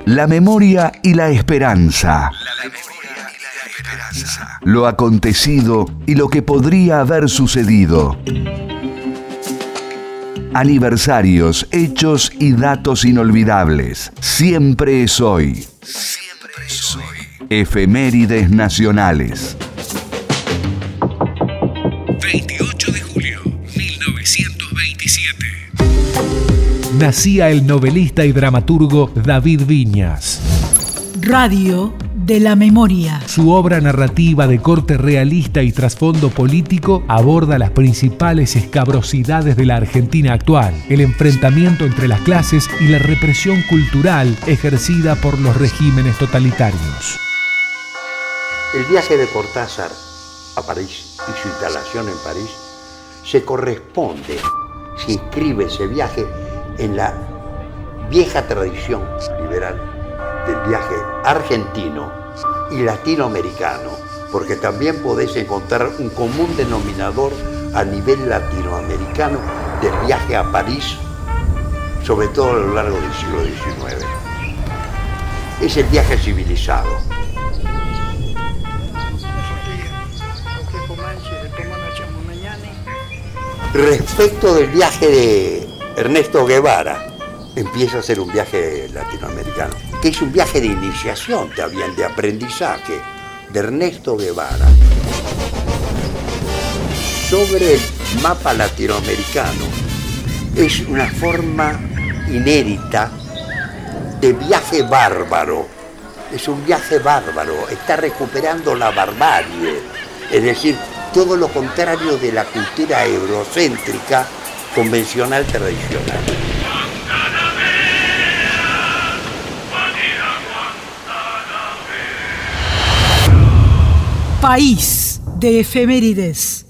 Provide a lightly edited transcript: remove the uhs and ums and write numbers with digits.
La memoria y la esperanza. Lo acontecido y lo que podría haber sucedido. Aniversarios, hechos y datos inolvidables. Siempre es hoy. Siempre es hoy. Efemérides nacionales. 28 de julio, 1927. Nacía el novelista y dramaturgo David Viñas. Radio de la memoria. Su obra narrativa de corte realista y trasfondo político aborda las principales escabrosidades de la Argentina actual, el enfrentamiento entre las clases y la represión cultural ejercida por los regímenes totalitarios. El viaje de Cortázar a París y su instalación en París se corresponde, se inscribe ese viaje en la vieja tradición liberal del viaje argentino y latinoamericano, porque también podés encontrar un común denominador a nivel latinoamericano del viaje a París, sobre todo a lo largo del siglo XIX. Es el viaje civilizado. Respecto del viaje de Ernesto Guevara, empieza a ser un viaje latinoamericano, que es un viaje de iniciación también, de aprendizaje de Ernesto Guevara sobre el mapa latinoamericano. Es una forma inédita de viaje bárbaro. Es un viaje bárbaro, está recuperando la barbarie, es decir, todo lo contrario de la cultura eurocéntrica convencional tradicional. País de efemérides.